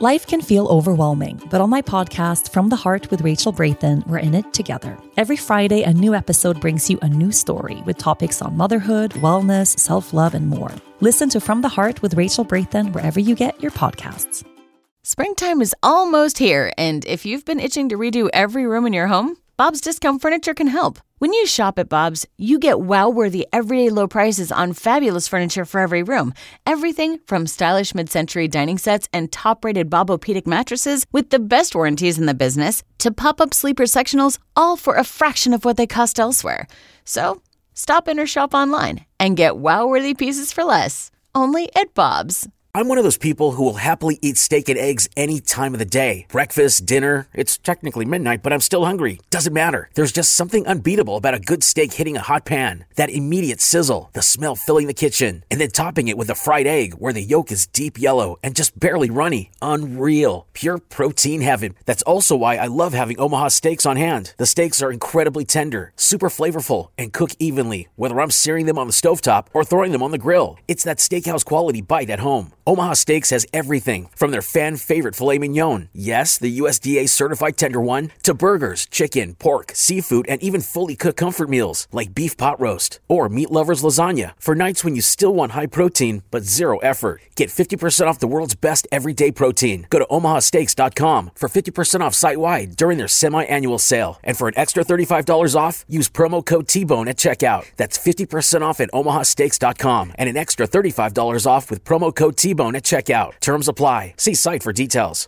Life can feel overwhelming, but on my podcast, From the Heart with Rachel Brathen, we're in it together. Every Friday, a new episode brings you a new story with topics on motherhood, wellness, self-love, and more. Listen to From the Heart with Rachel Brathen wherever you get your podcasts. Springtime is almost here, and if you've been itching to redo every room in your home, Bob's Discount Furniture can help. When you shop at Bob's, you get wow-worthy everyday low prices on fabulous furniture for every room. Everything from stylish mid-century dining sets and top-rated Bob-O-Pedic mattresses with the best warranties in the business to pop-up sleeper sectionals, all for a fraction of what they cost elsewhere. So, stop in or shop online and get wow-worthy pieces for less. Only at Bob's. I'm one of those people who will happily eat steak and eggs any time of the day. Breakfast, dinner, it's technically midnight, but I'm still hungry. Doesn't matter. There's just something unbeatable about a good steak hitting a hot pan. That immediate sizzle, the smell filling the kitchen, and then topping it with a fried egg where the yolk is deep yellow and just barely runny. Unreal. Pure protein heaven. That's also why I love having Omaha Steaks on hand. The steaks are incredibly tender, super flavorful, and cook evenly, whether I'm searing them on the stovetop or throwing them on the grill. It's that steakhouse quality bite at home. Omaha Steaks has everything from their fan-favorite filet mignon, yes, the USDA-certified tender one, to burgers, chicken, pork, seafood, and even fully cooked comfort meals like beef pot roast or meat lovers lasagna for nights when you still want high protein but zero effort. Get 50% off the world's best everyday protein. Go to omahasteaks.com for 50% off site-wide during their semi-annual sale. And for an extra $35 off, use promo code T-Bone at checkout. That's 50% off at omahasteaks.com and an extra $35 off with promo code T-Bone at checkout. Terms apply. See site for details.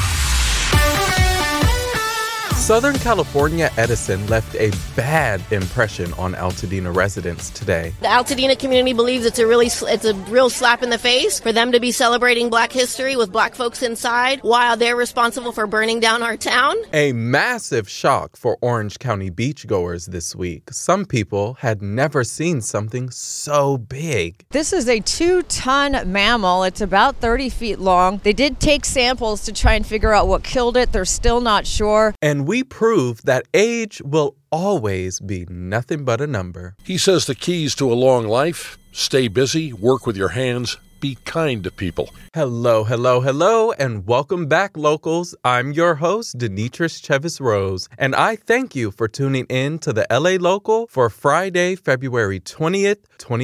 Southern California Edison left a bad impression on Altadena residents today. The Altadena community believes it's a real slap in the face for them to be celebrating Black history with Black folks inside while they're responsible for burning down our town. A massive shock for Orange County beachgoers this week. Some people had never seen something so big. This is a 2-ton mammal. It's about 30 feet long. They did take samples to try and figure out what killed it. They're still not sure. And we proved that age will always be nothing but a number. He says the keys to a long life: stay busy, work with your hands, be kind to people. Hello, hello, hello, and welcome back, locals. I'm your host, Denitris Chevis Rose, and I thank you for tuning in to the LA Local for Friday, February 20th,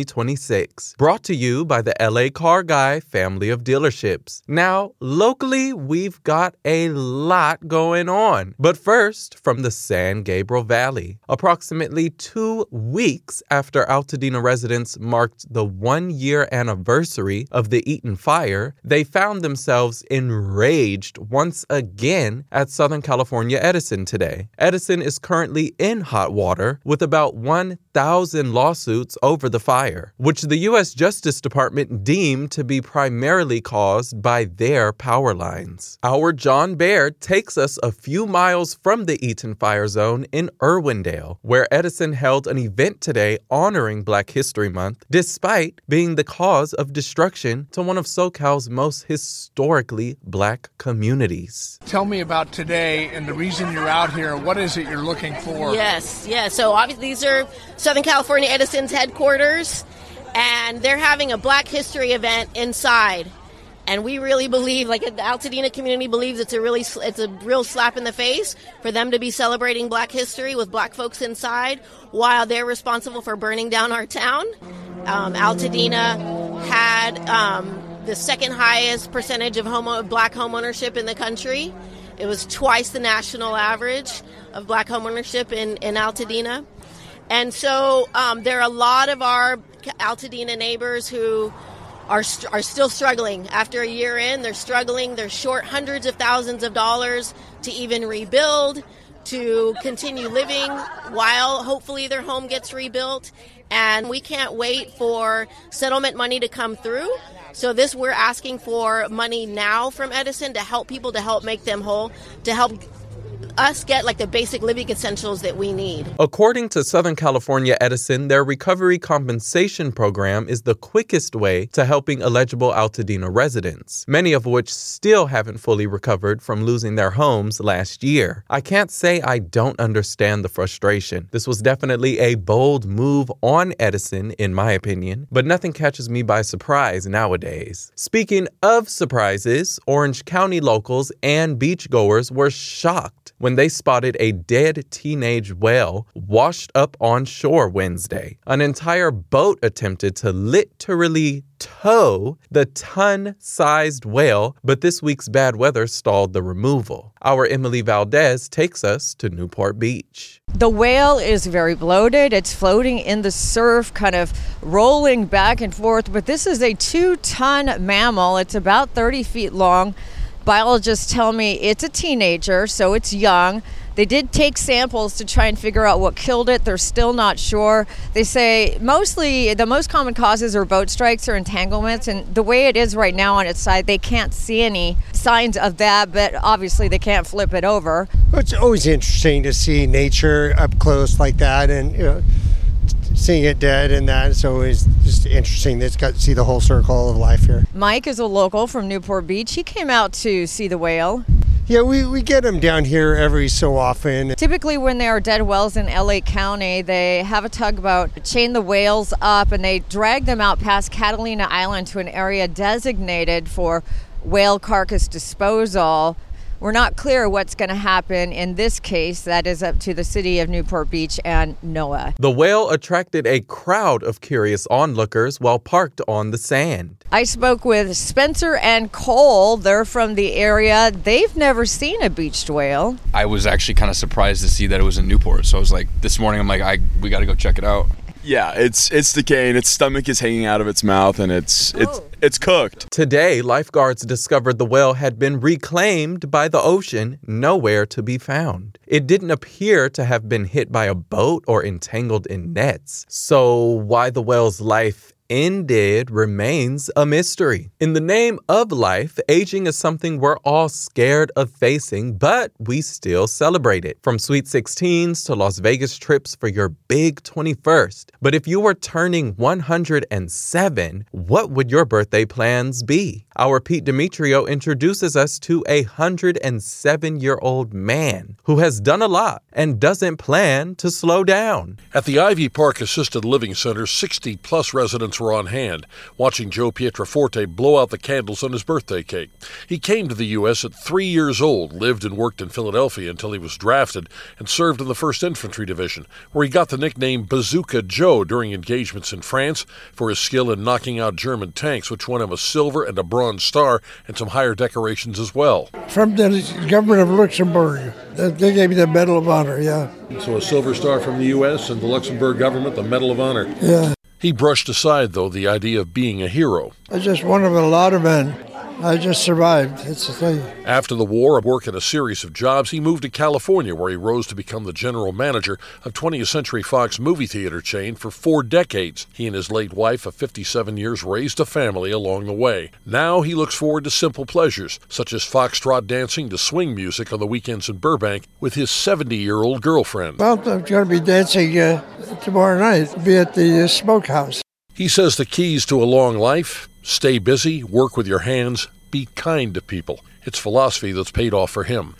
2026. Brought to you by the LA Car Guy family of dealerships. Now, locally, we've got a lot going on. But first, from the San Gabriel Valley. Approximately 2 weeks after Altadena residents marked the 1-year anniversary of the Eaton fire, they found themselves enraged once again at Southern California Edison today. Edison is currently in hot water with about 1,000 lawsuits over the fire, which the U.S. Justice Department deemed to be primarily caused by their power lines. Our John Baird takes us a few miles from the Eaton fire zone in Irwindale, where Edison held an event today honoring Black History Month, despite being the cause of destruction to one of SoCal's most historically Black communities. Tell me about today and the reason you're out here. What is it you're looking for? Yes. So obviously these are Southern California Edison's headquarters, and they're having a Black History event inside. And we really believe, like the Altadena community believes, it's a real slap in the face for them to be celebrating Black history with Black folks inside while they're responsible for burning down our town. Altadena had the second highest percentage of Black homeownership in the country. It was twice the national average of Black homeownership in Altadena. And so there are a lot of our Altadena neighbors who are still struggling. After a year in, they're struggling. They're short hundreds of thousands of dollars to even rebuild, to continue living while hopefully their home gets rebuilt. And we can't wait for settlement money to come through. So we're asking for money now from Edison to help people, to help make them whole, to help us get like the basic living essentials that we need. According to Southern California Edison, their recovery compensation program is the quickest way to helping eligible Altadena residents, many of which still haven't fully recovered from losing their homes last year. I can't say I don't understand the frustration. This was definitely a bold move on Edison, in my opinion, but nothing catches me by surprise nowadays. Speaking of surprises, Orange County locals and beachgoers were shocked when they spotted a dead teenage whale washed up on shore Wednesday. An entire boat attempted to literally tow the ton-sized whale, but this week's bad weather stalled the removal. Our Emily Valdez takes us to Newport Beach. The whale is very bloated. It's floating in the surf, kind of rolling back and forth, but this is a 2-ton mammal. It's about 30 feet long. Biologists tell me it's a teenager, so it's young. They did take samples to try and figure out what killed it. They're still not sure. They say mostly the most common causes are boat strikes or entanglements, and the way it is right now on its side, they can't see any signs of that, but obviously they can't flip it over. It's always interesting to see nature up close like that, and seeing it dead and that, it's always just interesting. It's got to see the whole circle of life here. Mike is a local from Newport Beach. He came out to see the whale. Yeah, we get them down here every so often. Typically when there are dead whales in LA County, they have a tugboat, chain the whales up, and they drag them out past Catalina Island to an area designated for whale carcass disposal. We're not clear what's going to happen in this case. That is up to the city of Newport Beach and NOAA. The whale attracted a crowd of curious onlookers while parked on the sand. I spoke with Spencer and Cole. They're from the area. They've never seen a beached whale. I was actually kind of surprised to see that it was in Newport. So I was like, this morning, I'm like, we got to go check it out. Yeah, it's decaying. Its stomach is hanging out of its mouth, and it's cooked. Today, lifeguards discovered the whale had been reclaimed by the ocean, nowhere to be found. It didn't appear to have been hit by a boat or entangled in nets. So why the whale's life ended remains a mystery. In the name of life, aging is something we're all scared of facing, but we still celebrate it. From Sweet 16s to Las Vegas trips for your big 21st. But if you were turning 107, what would your birthday plans be? Our Pete Demetrio introduces us to a 107-year-old man who has done a lot and doesn't plan to slow down. At the Ivy Park Assisted Living Center, 60-plus residents were on hand, watching Joe Pietraforte blow out the candles on his birthday cake. He came to the U.S. at 3 years old, lived and worked in Philadelphia until he was drafted, and served in the 1st Infantry Division, where he got the nickname Bazooka Joe during engagements in France for his skill in knocking out German tanks, which won him a silver and a bronze star and some higher decorations as well. From the government of Luxembourg. They gave me the Medal of Honor, yeah. So a silver star from the U.S. and the Luxembourg government, the Medal of Honor. Yeah. He brushed aside, though, the idea of being a hero. I was just one of a lot of men. I just survived. It's the thing. After the war, working a series of jobs, he moved to California, where he rose to become the general manager of 20th Century Fox movie theater chain for 4 decades. He and his late wife of 57 years raised a family along the way. Now he looks forward to simple pleasures, such as foxtrot dancing to swing music on the weekends in Burbank with his 70-year-old girlfriend. Well, I'm going to be dancing tomorrow night. Be at the Smokehouse. He says the keys to a long life: stay busy, work with your hands, be kind to people. It's philosophy that's paid off for him.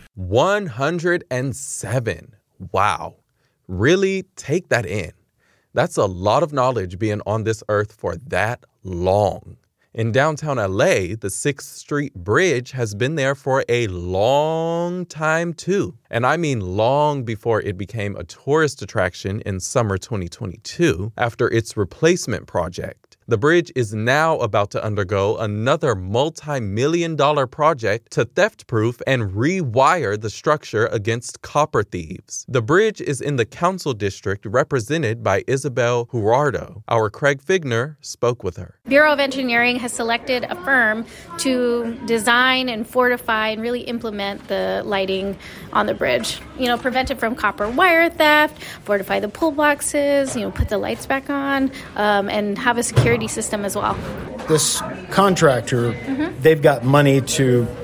107. Wow. Really take that in. That's a lot of knowledge being on this earth for that long. In downtown LA, the 6th Street Bridge has been there for a long time too. And I mean long before it became a tourist attraction in summer 2022 after its replacement project. The bridge is now about to undergo another multi-million-dollar project to theft-proof and rewire the structure against copper thieves. The bridge is in the council district represented by Isabel Gerardo. Our Craig Figner spoke with her. Bureau of Engineering has selected a firm to design and fortify and really implement the lighting on the bridge. Prevent it from copper wire theft, fortify the pull boxes, put the lights back on, and have a security system as well. This contractor, they've got money to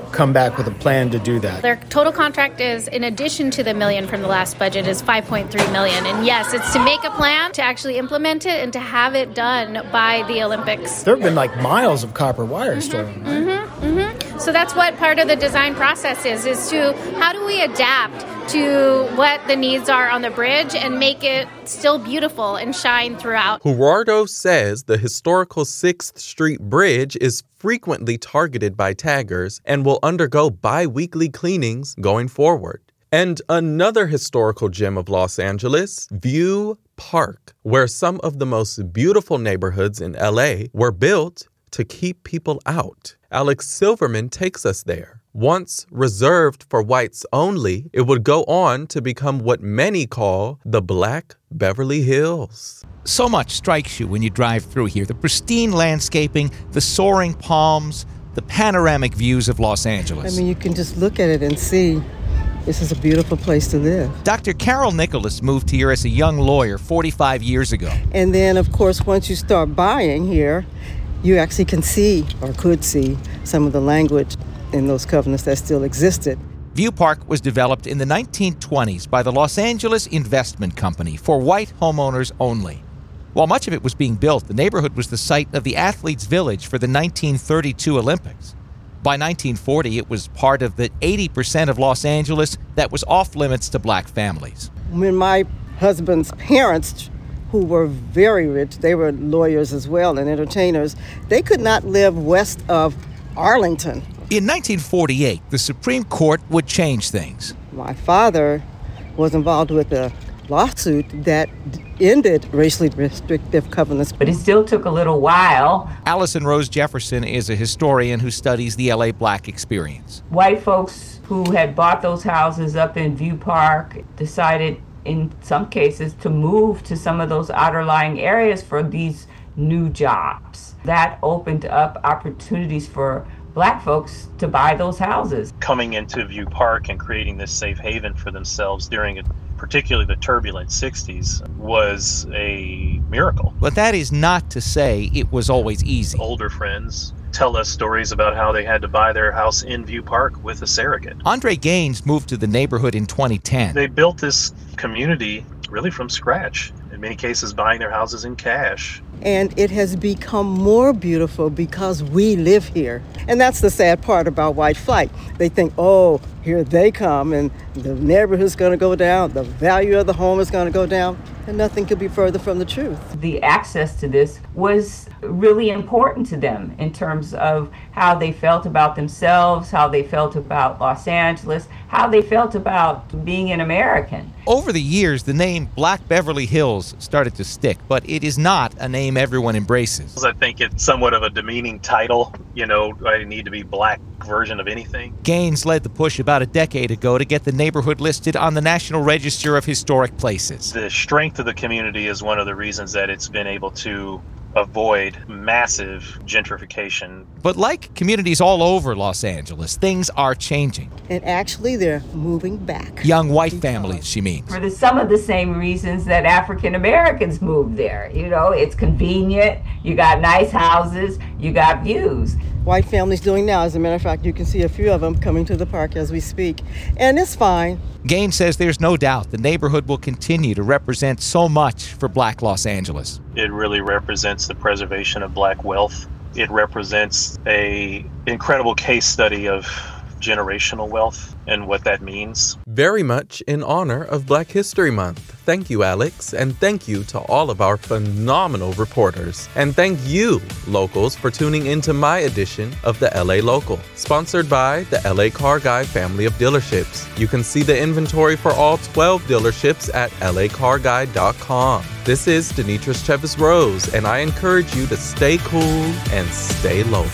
come back with a plan to do that. Their total contract is, in addition to the $1 million from the last budget, is $5.3 million. And yes, it's to make a plan, to actually implement it, and to have it done by the Olympics. There have been like miles of copper wire stolen, right? So that's what part of the design process is to how do we adapt to what the needs are on the bridge and make it still beautiful and shine throughout. Gerardo says the historical 6th Street Bridge is frequently targeted by taggers and will undergo bi-weekly cleanings going forward. And another historical gem of Los Angeles, View Park, where some of the most beautiful neighborhoods in LA were built to keep people out. Alex Silverman takes us there. Once reserved for whites only, it would go on to become what many call the Black Beverly Hills. So much strikes you when you drive through here. The pristine landscaping, the soaring palms, the panoramic views of Los Angeles. I mean, you can just look at it and see this is a beautiful place to live. Dr. Carol Nicholas moved here as a young lawyer 45 years ago. And then, of course, once you start buying here, you actually can see, or could see, some of the language in those covenants that still existed. View Park was developed in the 1920s by the Los Angeles Investment Company for white homeowners only. While much of it was being built, the neighborhood was the site of the Athletes' Village for the 1932 Olympics. By 1940, it was part of the 80% of Los Angeles that was off limits to black families. When my husband's parents, who were very rich, they were lawyers as well and entertainers, they could not live west of Arlington. In 1948, the Supreme Court would change things. My father was involved with a lawsuit that ended racially restrictive covenants. But it still took a little while. Allison Rose Jefferson is a historian who studies the LA Black experience. White folks who had bought those houses up in View Park decided in some cases to move to some of those outer-lying areas for these new jobs. That opened up opportunities for black folks to buy those houses. Coming into View Park and creating this safe haven for themselves during particularly the turbulent 60s was a miracle. But that is not to say it was always easy. Older friends tell us stories about how they had to buy their house in View Park with a surrogate. Andre Gaines moved to the neighborhood in 2010. They built this community really from scratch, in many cases buying their houses in cash. And it has become more beautiful because we live here. And that's the sad part about white flight. They think, oh, here they come and the neighborhood's going to go down, the value of the home is going to go down, and nothing could be further from the truth. The access to this was really important to them in terms of how they felt about themselves, how they felt about Los Angeles, how they felt about being an American. Over the years, the name Black Beverly Hills started to stick, but it is not a name everyone embraces. I think it's somewhat of a demeaning title. You know, I need to be black version of anything. Gaines led the push about a decade ago to get the neighborhood listed on the National Register of Historic Places. The strength of the community is one of the reasons that it's been able to avoid massive gentrification. But like communities all over Los Angeles, things are changing. And actually, they're moving back. Young white families, she means. For some of the same reasons that African Americans moved there. You know, it's convenient, you got nice houses, you got views. White families doing now. As a matter of fact, you can see a few of them coming to the park as we speak. And it's fine. Gaines says there's no doubt the neighborhood will continue to represent so much for black Los Angeles. It really represents the preservation of black wealth. It represents an incredible case study of generational wealth and what that means. Very much in honor of Black History Month. Thank you, Alex, and thank you to all of our phenomenal reporters. And thank you, locals, for tuning into my edition of the LA Local, sponsored by the LA Car Guy family of dealerships. You can see the inventory for all 12 dealerships at lacarguy.com. This is Denitris Chevis Rose, and I encourage you to stay cool and stay local.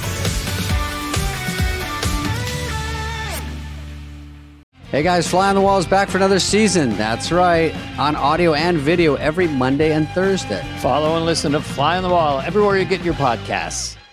Hey guys, Fly on the Wall is back for another season. That's right, on audio and video every Monday and Thursday. Follow and listen to Fly on the Wall everywhere you get your podcasts.